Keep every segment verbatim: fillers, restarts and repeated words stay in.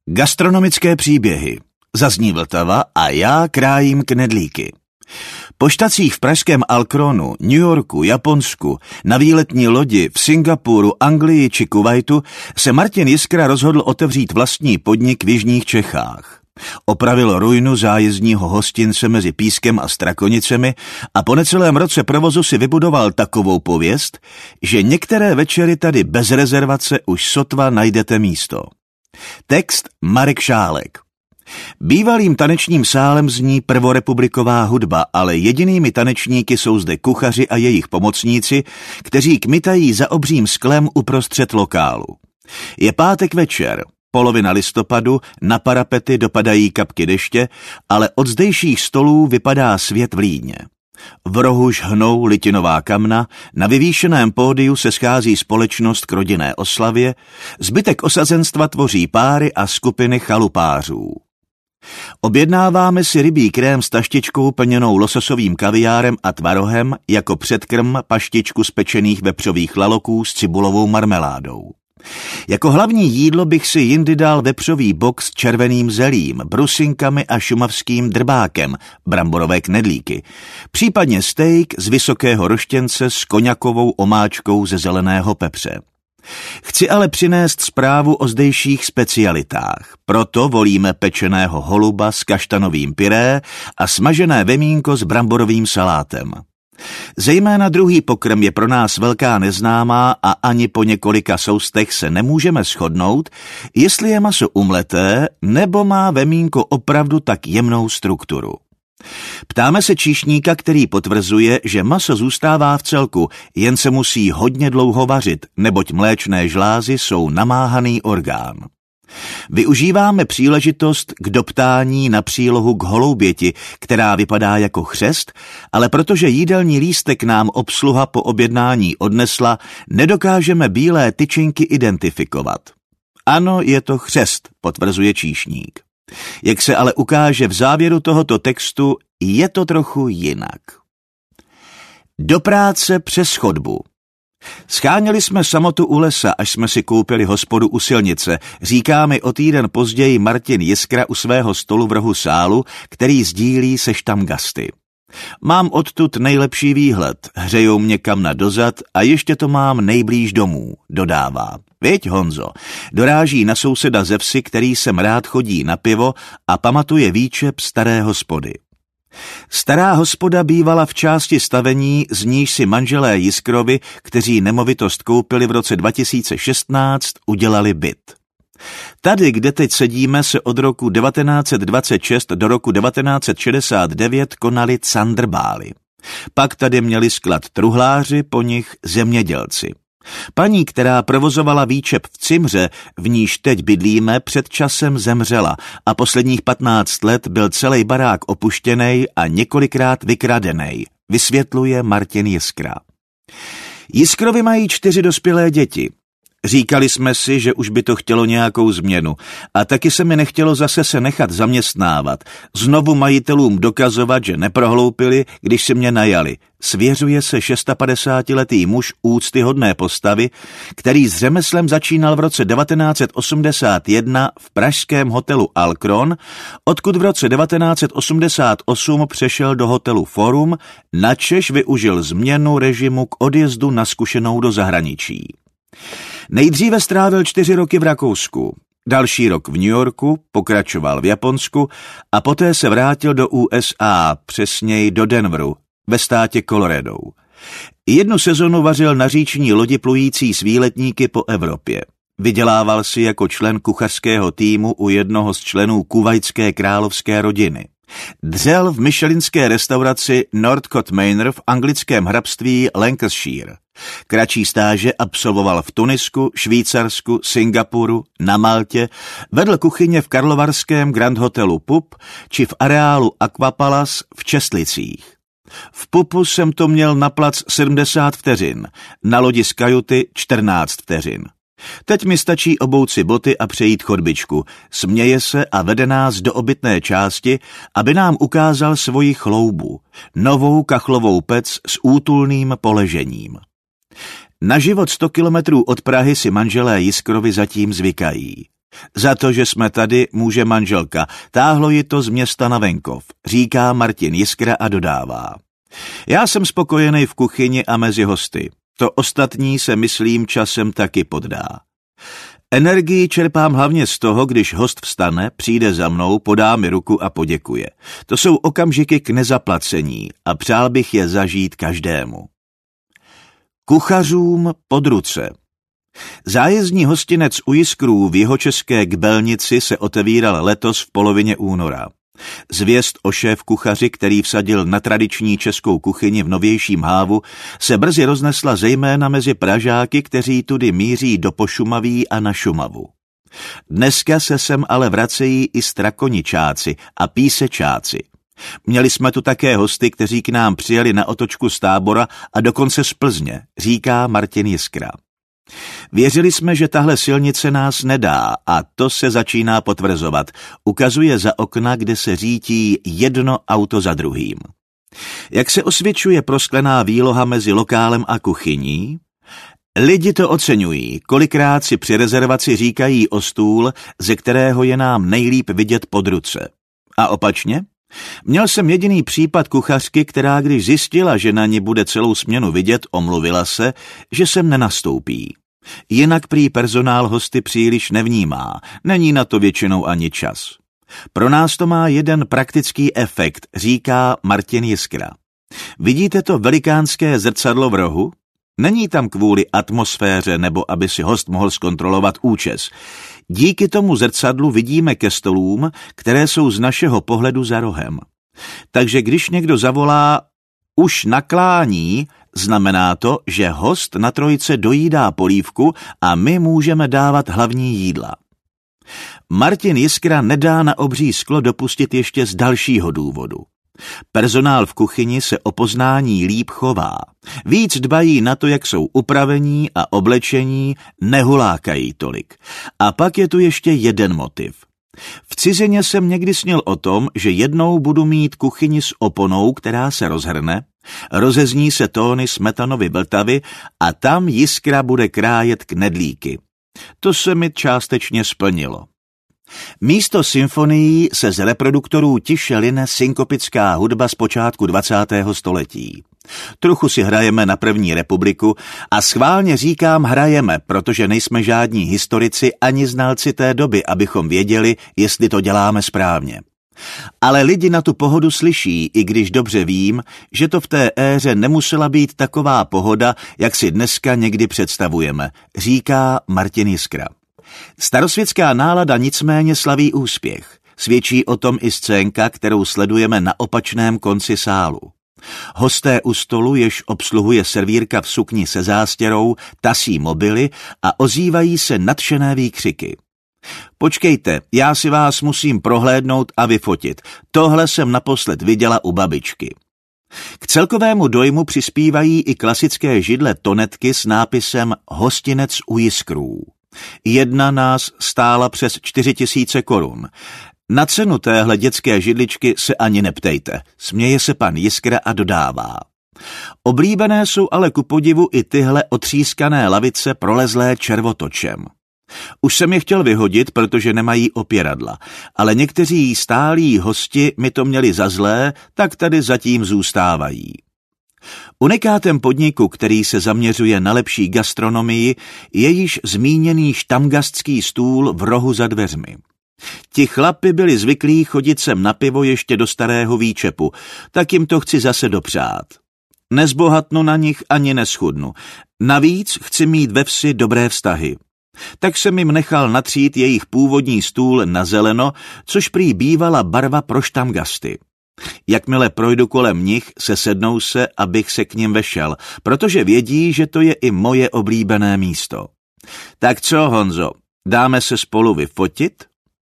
Gastronomické příběhy. Zazní Vltava a já krájím knedlíky. Po štacích v pražském Alkronu, New Yorku, Japonsku, na výletní lodi v Singapuru, Anglii či Kuvajtu se Martin Jiskra rozhodl otevřít vlastní podnik v jižních Čechách. Opravil ruinu zájezdního hostince mezi Pískem a Strakonicemi a po necelém roce provozu si vybudoval takovou pověst, že některé večery tady bez rezervace už sotva najdete místo. Text Marek Šálek. Bývalým tanečním sálem zní prvorepubliková hudba, ale jedinými tanečníky jsou zde kuchaři a jejich pomocníci, kteří kmitají za obřím sklem uprostřed lokálu. Je pátek večer, polovina listopadu, na parapety dopadají kapky deště, ale od zdejších stolů vypadá svět v Líně. V rohu žhnou litinová kamna, na vyvýšeném pódiu se schází společnost k rodinné oslavě, zbytek osazenstva tvoří páry a skupiny chalupářů. Objednáváme si rybí krém s taštičkou plněnou lososovým kaviárem a tvarohem jako předkrm paštičku z pečených vepřových laloků s cibulovou marmeládou. Jako hlavní jídlo bych si jindy dal vepřový bok s červeným zelím, brusinkami a šumavským drbákem, bramborové knedlíky, případně steak z vysokého roštěnce s koňakovou omáčkou ze zeleného pepře. Chci ale přinést zprávu o zdejších specialitách, proto volíme pečeného holuba s kaštanovým pyré a smažené vemínko s bramborovým salátem. Zejména druhý pokrm je pro nás velká neznámá a ani po několika soustech se nemůžeme shodnout, jestli je maso umleté nebo má vemínko opravdu tak jemnou strukturu. Ptáme se číšníka, který potvrzuje, že maso zůstává v celku, jen se musí hodně dlouho vařit, neboť mléčné žlázy jsou namáhaný orgán. Využíváme příležitost k doptání na přílohu k holouběti, která vypadá jako chřest, ale protože jídelní lístek nám obsluha po objednání odnesla, nedokážeme bílé tyčinky identifikovat. Ano, je to chřest, potvrzuje číšník. Jak se ale ukáže v závěru tohoto textu, je to trochu jinak. Do práce přes chodbu. Scháněli jsme samotu u lesa, až jsme si koupili hospodu u silnice, říká mi o týden později Martin Jiskra u svého stolu v rohu sálu, který sdílí se štamgasty. Mám odtud nejlepší výhled, hřejou mě kamna dozad a ještě to mám nejblíž domů, dodává. Viď, Honzo, doráží na souseda ze vsi, který sem rád chodí na pivo a pamatuje výčep staré hospody. Stará hospoda bývala v části stavení, z níž si manželé Jiskrovi, kteří nemovitost koupili v roce dva tisíce šestnáct, udělali byt. Tady, kde teď sedíme, se od roku devatenáct set dvacet šest do roku devatenáct set šedesát devět konaly candrbály. Pak tady měli sklad truhláři, po nich zemědělci. Paní, která provozovala výčep v Cimře, v níž teď bydlíme, před časem zemřela a posledních patnáct let byl celý barák opuštěnej a několikrát vykradenej, vysvětluje Martin Jiskra. Jiskrovi mají čtyři dospělé děti. Říkali jsme si, že už by to chtělo nějakou změnu a taky se mi nechtělo zase se nechat zaměstnávat, znovu majitelům dokazovat, že neprohloupili, když si mě najali. Svěřuje se šedesátiletý muž úctyhodné postavy, který s řemeslem začínal v roce devatenáct set osmdesát jedna v pražském hotelu Alkron, odkud v roce devatenáct set osmdesát osm přešel do hotelu Forum, načež využil změnu režimu k odjezdu na zkušenou do zahraničí. Nejdříve strávil čtyři roky v Rakousku, další rok v New Yorku, pokračoval v Japonsku a poté se vrátil do U S A, přesněji do Denveru, ve státě Colorado. Jednu sezonu vařil na říční lodi plující s výletníky po Evropě. Vydělával si jako člen kuchařského týmu u jednoho z členů kuvajtské královské rodiny. Dřel v michelinské restauraci Northcote Manor v anglickém hrabství Lancashire. Kratší stáže absolvoval v Tunisku, Švýcarsku, Singapuru, na Maltě, vedl kuchyně v karlovarském Grand Hotelu Pup či v areálu Aquapalace v Čestlicích. V Pupu jsem to měl na plac sedmdesát vteřin, na lodi z kajuty čtrnáct vteřin. Teď mi stačí obout si boty a přejít chodbičku. Směje se a vede nás do obytné části, aby nám ukázal svoji chloubu, novou kachlovou pec s útulným poležením. Na život sto kilometrů od Prahy si manželé Jiskrovi zatím zvykají. Za to, že jsme tady, může manželka. Táhlo ji to z města na venkov, říká Martin Jiskra a dodává. Já jsem spokojený v kuchyni a mezi hosty. To ostatní se, myslím, časem taky poddá. Energii čerpám hlavně z toho, když host vstane, přijde za mnou, podá mi ruku a poděkuje. To jsou okamžiky k nezaplacení a přál bych je zažít každému. Kuchařům pod ruce. Zájezdní hostinec u Jiskrů v jihočeské Kbelnici se otevíral letos v polovině února. Zvěst o šéf kuchaři, který vsadil na tradiční českou kuchyni v novějším Hávu, se brzy roznesla zejména mezi Pražáky, kteří tudy míří do Pošumaví a na Šumavu. Dneska se sem ale vracejí i Strakoničáci a Písečáci. Měli jsme tu také hosty, kteří k nám přijeli na otočku z Tábora a dokonce z Plzně, říká Martin Jiskra. Věřili jsme, že tahle silnice nás nedá a to se začíná potvrzovat. Ukazuje za okna, kde se řítí jedno auto za druhým. Jak se osvědčuje prosklená výloha mezi lokálem a kuchyní? Lidi to oceňují, kolikrát si při rezervaci říkají o stůl, ze kterého je nám nejlíp vidět pod ruce. A opačně? Měl jsem jediný případ kuchařky, která když zjistila, že na ní bude celou směnu vidět, omluvila se, že sem nenastoupí. Jinak prý personál hosty příliš nevnímá, není na to většinou ani čas. Pro nás to má jeden praktický efekt, říká Martin Jiskra. Vidíte to velikánské zrcadlo v rohu? Není tam kvůli atmosféře nebo aby si host mohl zkontrolovat účes. Díky tomu zrcadlu vidíme ke stolům, které jsou z našeho pohledu za rohem. Takže když někdo zavolá už naklání, znamená to, že host na trojice dojídá polívku a my můžeme dávat hlavní jídla. Martin Jiskra nedá na obří sklo dopustit ještě z dalšího důvodu. Personál v kuchyni se o poznání líp chová. Víc dbají na to, jak jsou upravení a oblečení, nehulákají tolik. A pak je tu ještě jeden motiv. V cizině jsem někdy snil o tom, že jednou budu mít kuchyni s oponou, která se rozhrne, rozezní se tóny Smetanovy Vltavy a tam Jiskra bude krájet knedlíky. To se mi částečně splnilo. Místo symfonií se z reproduktorů tiše line synkopická hudba z počátku dvacátého století. Trochu si hrajeme na první republiku a schválně říkám hrajeme, protože nejsme žádní historici ani znalci té doby, abychom věděli, jestli to děláme správně. Ale lidi na tu pohodu slyší, i když dobře vím, že to v té éře nemusela být taková pohoda, jak si dneska někdy představujeme, říká Martin Jiskra. Starosvětská nálada nicméně slaví úspěch. Svědčí o tom i scénka, kterou sledujeme na opačném konci sálu. Hosté u stolu, jež obsluhuje servírka v sukni se zástěrou, tasí mobily a ozývají se nadšené výkřiky. Počkejte, já si vás musím prohlédnout a vyfotit. Tohle jsem naposled viděla u babičky. K celkovému dojmu přispívají i klasické židle tonetky s nápisem Hostinec u Jiskrů. Jedna nás stála přes čtyři tisíce korun. Na cenu téhle dětské židličky se ani neptejte, směje se pan Jiskra a dodává. Oblíbené jsou ale ku podivu i tyhle otřískané lavice prolezlé červotočem. Už jsem je chtěl vyhodit, protože nemají opěradla, ale někteří stálí hosti mi to měli za zlé, tak tady zatím zůstávají. Unikátem podniku, který se zaměřuje na lepší gastronomii, je již zmíněný štamgastský stůl v rohu za dveřmi. Ti chlapi byli zvyklí chodit sem na pivo ještě do starého výčepu, tak jim to chci zase dopřát. Nezbohatnu na nich ani neschudnu. Navíc chci mít ve vsi dobré vztahy. Tak jsem jim nechal natřít jejich původní stůl na zeleno, což prý bývala barva pro štamgasty. Jakmile projdu kolem nich, sesednou se, abych se k nim vešel, protože vědí, že to je i moje oblíbené místo. Tak co, Honzo, dáme se spolu vyfotit?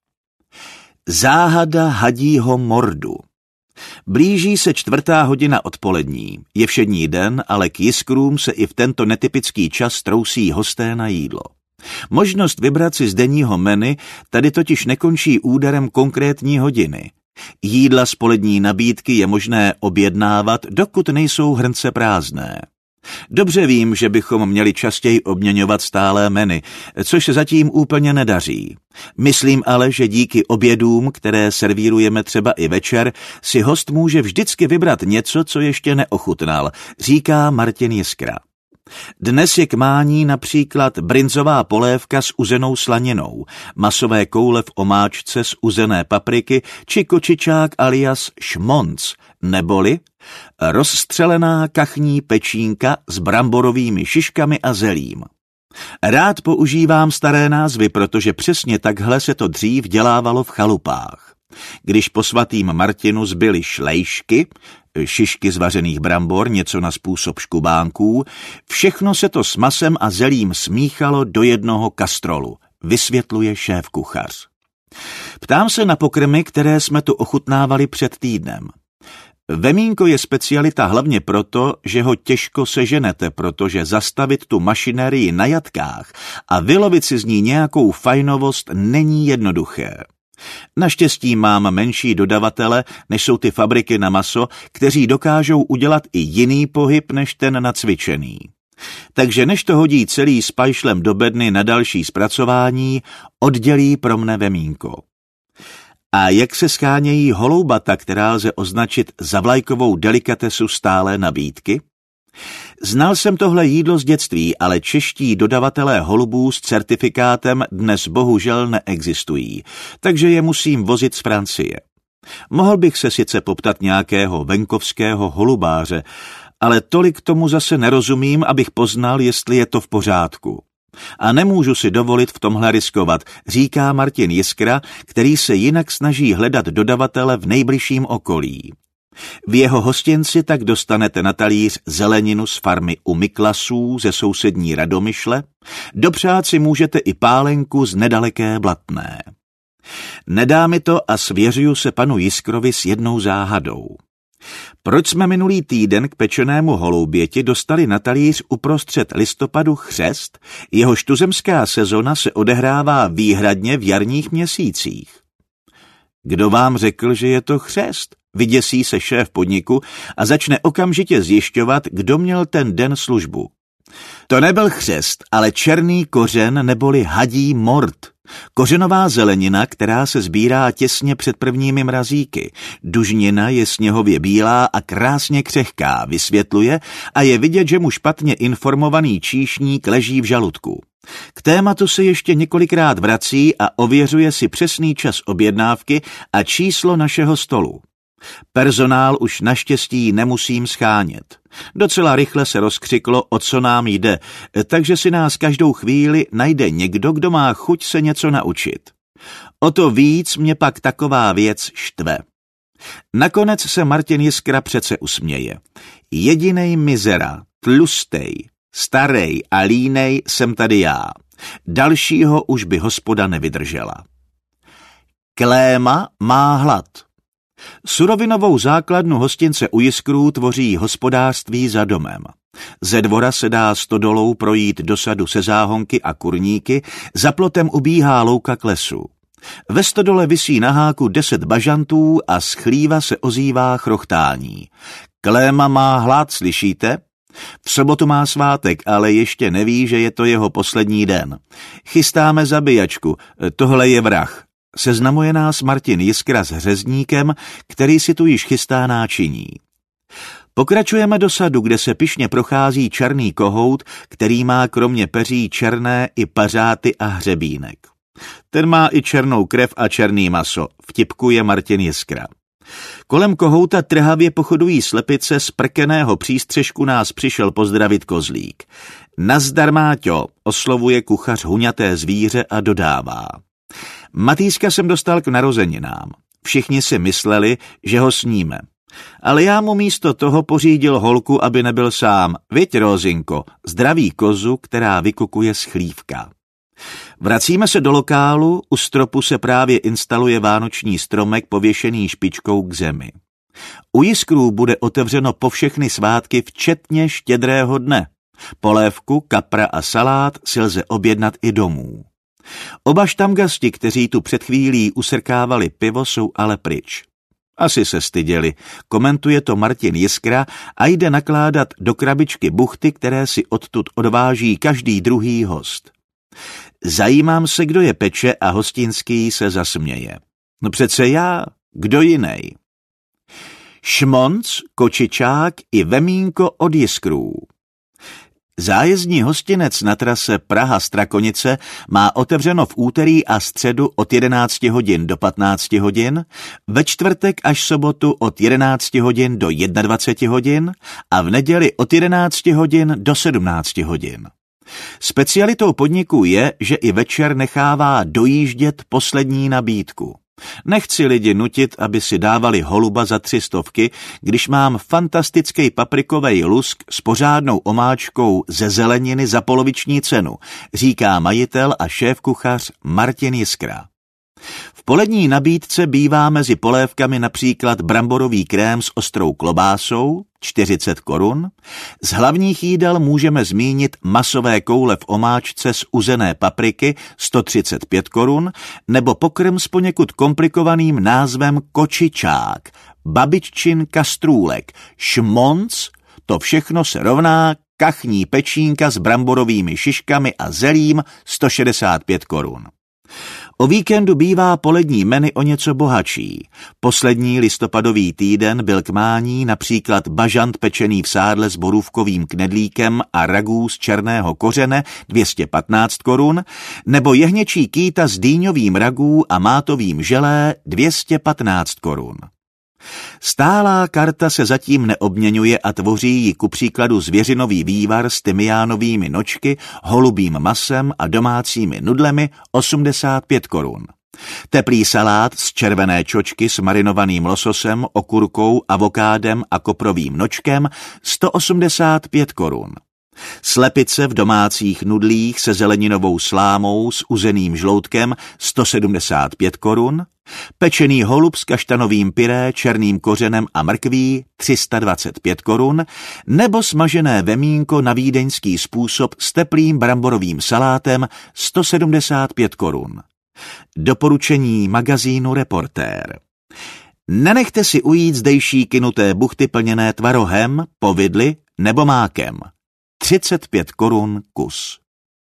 Záhada hadího mordu. Blíží se čtvrtá hodina odpolední. Je všední den, ale k Jiskrům se i v tento netypický čas trousí hosté na jídlo. Možnost vybrat si z denního menu tady totiž nekončí úderem konkrétní hodiny. Jídla z polední nabídky je možné objednávat, dokud nejsou hrnce prázdné. Dobře vím, že bychom měli častěji obměňovat stálé menu, což se zatím úplně nedaří. Myslím ale, že díky obědům, které servírujeme třeba i večer, si host může vždycky vybrat něco, co ještě neochutnal, říká Martin Jiskra. Dnes je k mání například brinzová polévka s uzenou slaninou, masové koule v omáčce z uzené papriky či kočičák alias šmonc, neboli rozstřelená kachní pečínka s bramborovými šiškami a zelím. Rád používám staré názvy, protože přesně takhle se to dřív dělávalo v chalupách. Když po svatým Martinu zbyly šlejšky, šišky z vařených brambor, něco na způsob škubánků, všechno se to s masem a zelím smíchalo do jednoho kastrolu, vysvětluje šéf kuchař. Ptám se na pokrmy, které jsme tu ochutnávali před týdnem. Vemínko je specialita hlavně proto, že ho těžko seženete, protože zastavit tu mašinérii na jatkách a vylovit si z ní nějakou fajnovost není jednoduché. Naštěstí mám menší dodavatele, než jsou ty fabriky na maso, kteří dokážou udělat i jiný pohyb než ten nacvičený. Takže než to hodí celý s pajšlem do bedny na další zpracování, oddělí pro mne vemínko. A jak se schánějí holoubata, která lze označit za vlajkovou delikatesu stálé nabídky? Znal jsem tohle jídlo z dětství, ale čeští dodavatelé holubů s certifikátem dnes bohužel neexistují, takže je musím vozit z Francie. Mohl bych se sice poptat nějakého venkovského holubáře, ale tolik tomu zase nerozumím, abych poznal, jestli je to v pořádku. A nemůžu si dovolit v tomhle riskovat, říká Martin Jiskra, který se jinak snaží hledat dodavatele v nejbližším okolí. V jeho hostinci tak dostanete na talíř zeleninu z farmy u Miklasů ze sousední Radomyšle, dopřát si můžete i pálenku z nedaleké Blatné. Nedá mi to a svěřuju se panu Jiskrovi s jednou záhadou. Proč jsme minulý týden k pečenému holouběti dostali na talíř uprostřed listopadu chřest, jehož tuzemská sezona se odehrává výhradně v jarních měsících? Kdo vám řekl, že je to chřest? Vyděsí se šéf podniku a začne okamžitě zjišťovat, kdo měl ten den službu. To nebyl chřest, ale černý kořen neboli hadí mort. Kořenová zelenina, která se sbírá těsně před prvními mrazíky. Dužnina je sněhově bílá a krásně křehká, vysvětluje, a je vidět, že mu špatně informovaný číšník leží v žaludku. K tématu se ještě několikrát vrací a ověřuje si přesný čas objednávky a číslo našeho stolu. Personál už naštěstí nemusím schánět. Docela rychle se rozkřiklo, o co nám jde, takže si nás každou chvíli najde někdo, kdo má chuť se něco naučit. O to víc mě pak taková věc štve. Nakonec se Martin Jiskra přece usměje. Jedinej mizera, tlustej, starej a línej jsem tady já. Dalšího už by hospoda nevydržela. Kléma má hlad. Surovinovou základnu hostince u Jiskrů tvoří hospodářství za domem. Ze dvora se dá stodolou projít do sadu se záhonky a kurníky, za plotem ubíhá louka k lesu. Ve stodole visí na háku deset bažantů a z chlíva se ozývá chrochtání. Kléma má hlad, slyšíte? V sobotu má svátek, ale ještě neví, že je to jeho poslední den. Chystáme zabíjačku, tohle je vrah. Seznamuje nás Martin Jiskra s řezníkem, který si tu již chystá náčiní. Pokračujeme do sadu, kde se pyšně prochází černý kohout, který má kromě peří černé i pařáty a hřebínek. Ten má i černou krev a černý maso, vtipkuje Martin Jiskra. Kolem kohouta trhavě pochodují slepice, z prkeného přístřežku nás přišel pozdravit kozlík. Nazdar, Máťo, oslovuje kuchař huňaté zvíře a dodává. Matýska jsem dostal k narozeninám. Všichni si mysleli, že ho sníme. Ale já mu místo toho pořídil holku, aby nebyl sám. Viď, Rozinko, zdraví kozu, která vykukuje z chlívka. Vracíme se do lokálu, u stropu se právě instaluje vánoční stromek pověšený špičkou k zemi. U Jiskrů bude otevřeno po všechny svátky, včetně štědrého dne. Polévku, kapra a salát si lze objednat i domů. Oba štamgasti, kteří tu před chvílí usrkávali pivo, jsou ale pryč. Asi se styděli, komentuje to Martin Jiskra a jde nakládat do krabičky buchty, které si odtud odváží každý druhý host. Zajímám se, kdo je peče a hostinský se zasměje. No přece já, kdo jinej? Šmonc, kočičák i vemínko od Jiskrů. Zájezdní hostinec na trase Praha-Strakonice má otevřeno v úterý a středu od jedenácti hodin do patnácti hodin, ve čtvrtek až sobotu od jedenácti hodin do dvaceti jedné hodin a v neděli od jedenácti hodin do sedmnácti hodin. Specialitou podniku je, že i večer nechává dojíždět poslední nabídku. Nechci lidi nutit, aby si dávali holuba za tři stovky, když mám fantastický paprikovej lusk s pořádnou omáčkou ze zeleniny za poloviční cenu, říká majitel a šéfkuchař Martin Jiskra. V polední nabídce bývá mezi polévkami například bramborový krém s ostrou klobásou, čtyřicet korun. Z hlavních jídel můžeme zmínit masové koule v omáčce z uzené papriky, sto třicet pět korun, nebo pokrm s poněkud komplikovaným názvem kočičák, babiččin kastrůlek, šmonc, to všechno se rovná kachní pečínka s bramborovými šiškami a zelím, sto šedesát pět korun. O víkendu bývá polední menu o něco bohatší. Poslední listopadový týden byl k mání například bažant pečený v sádle s borůvkovým knedlíkem a ragú z černého kořene dvě stě patnáct korun, nebo jehněčí kýta s dýňovým ragú a mátovým želé dvě stě patnáct korun. Stálá karta se zatím neobměňuje a tvoří ji ku příkladu zvěřinový vývar s tymiánovými nočky, holubým masem a domácími nudlemi osmdesát pět korun. Teplý salát z červené čočky s marinovaným lososem, okurkou, avokádem a koprovým nočkem sto osmdesát pět korun. Slepice v domácích nudlích se zeleninovou slámou s uzeným žloutkem sto sedmdesát pět korun, pečený holub s kaštanovým pyré, černým kořenem a mrkví tři sta dvacet pět korun, nebo smažené vemínko na vídeňský způsob s teplým bramborovým salátem sto sedmdesát pět korun. Doporučení magazínu Reportér. Nenechte si ujít zdejší kynuté buchty plněné tvarohem, povidly nebo mákem. třicet pět korun kus.